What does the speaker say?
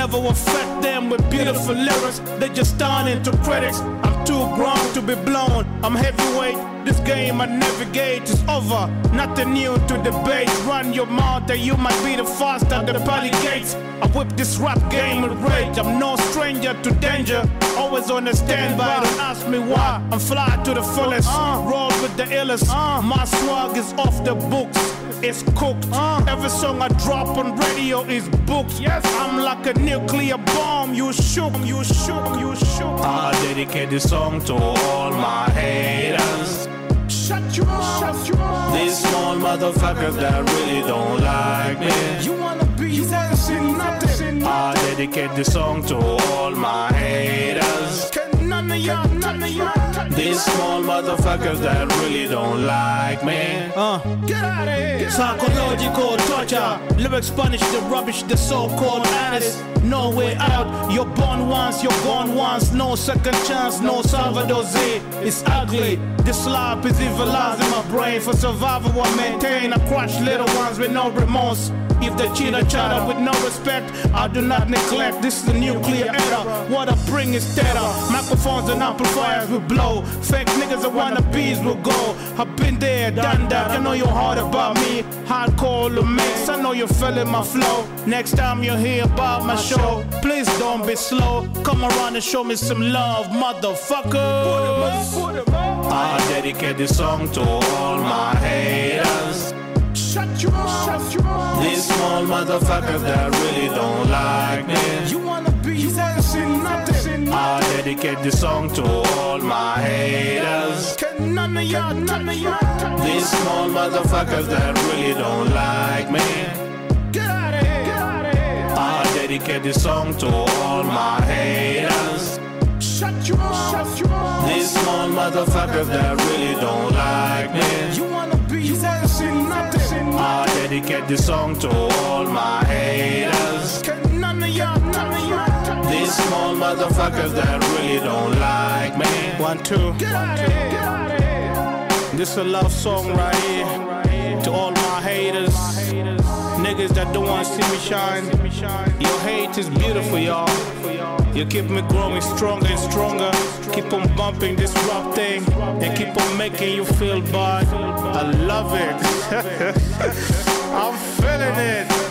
never affect them with beautiful lyrics. They just turn into critics. I'm too grown to be blown. I'm heavyweight. This game I navigate is over. Nothing new to debate. Run your mouth and you might be the first at the party gates. I whip this rap game with rage. I'm no stranger to danger. Always on the standby. Don't ask me why. I'm fly to the fullest. Roll with the illest. My swag is off the books. It's cooked. Every song I drop on radio is booked. Yes, I'm like a nuclear bomb. You shook, you shook, you shook. I dedicate this song to all my haters. Shut your mouth. These small motherfuckers that really don't like me. You wanna be, you wanna see nothing. I dedicate this song to all my haters. None of y'all. These small motherfuckers that really don't like me. Get out of here. Psychological torture. Lyrics punish the rubbish, the so-called honest. No way out. You're born once, you're gone once. No second chance, no Salvador Z. It's ugly. This life is evilizing my brain. For survival I maintain. I crush little ones with no remorse. If they cheat or chatter with no respect, I do not neglect. This is the nuclear era. What I bring is terror. Microphones and amplifiers will blow. Fake niggas and wannabes will go. I've been there, done that. I know you're hard about me. Hardcore the mix. I know you're feeling my flow. Next time you hear about my show, please don't be slow. Come around and show me some love, motherfuckers. I dedicate this song to all my haters. Shut your mouth. These small motherfuckers that really don't like me. You wanna be, you wanna see nothing. I dedicate this song to all my haters. None of y'all. These small motherfuckers that really don't like me. Get out of here. I dedicate this song to all my haters. Shut your mouth. These small motherfuckers that really don't like me. You wanna be, you wanna see nothing. I dedicate this song to all my haters. None of y'all. These small motherfuckers that really don't like me. 1, 2. Get out of here. This is a love song right here to all my haters. Niggas that don't want to see me shine. Your hate is beautiful, y'all. You keep me growing stronger and stronger. Keep on bumping this rap thing and keep on making you feel bad. I love it. I'm feeling it.